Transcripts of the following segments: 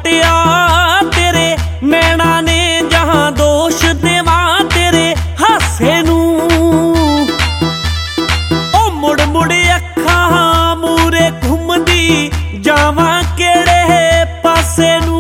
पटिया तेरे नैना ने जहां दोष देवा तेरे हासे नू ओ मुड़ मुड़ अखां मूरे घुमदी जावां केड़े पासे नू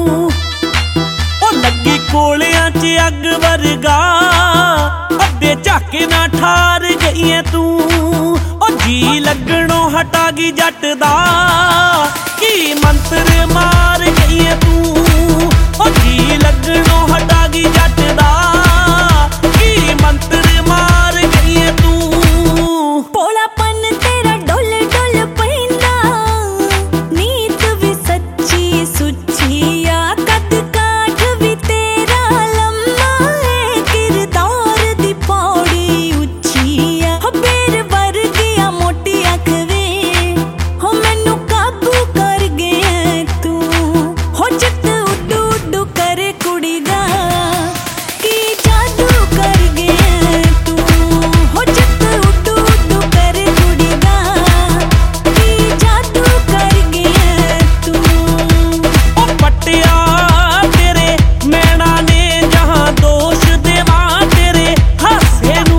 ओ लगी कोलियां च अग वर्गा अद्धे झाके ना ठार गई है तू ओ जी लगणों हटा गई जट दा की मंत्र मार गई है तू ओ जी लगणों हटा गई जट दा की मंत्र मार गई है तू। भोलापन तेरा डोल डोल पैंदा नीत भी सच्ची सुच्ची आ कद काठ भी तेरा लम्मा है किरदार दी पौड़ी उच्ची आ बेर वर्गिया मोटी अख वे हो मैनू काबू कर गया तू हो चित उड्डू उड्डू करे कुड़ी दा की जादू कर गया तू हो चित उड्डू उड्डू करे कुड़ी दा की जादू कर गया तू। ओ पटिया तेरे नैना ने जहां दोष देवा तेरे हासे नू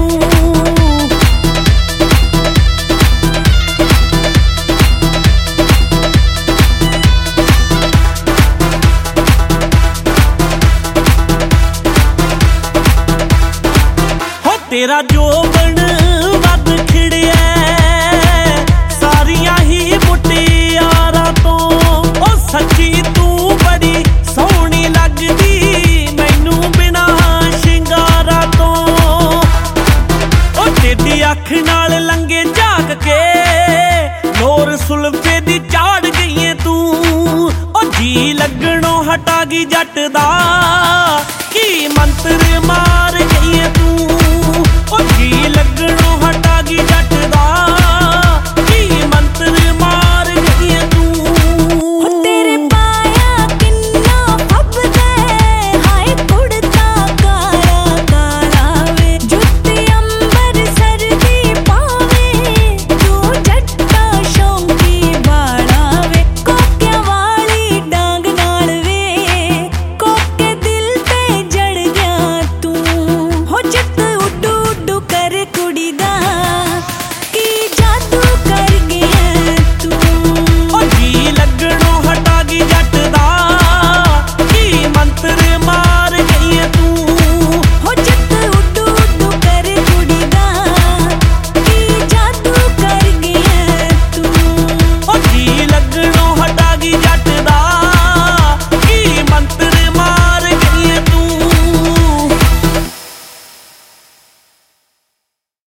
हो तेरा जोबन वध खिड़िया सारियां ही मुटियारां तो ओ सच्ची तू बड़ी सोहनी लगदी मैनू बिना शिंगारा तो ओ तेरी अख नाल लंगे झाक के लोर सुल्फे दी चाड़ गई है तू ओ जी लगणों हटा गई जट दा की मंत्र मार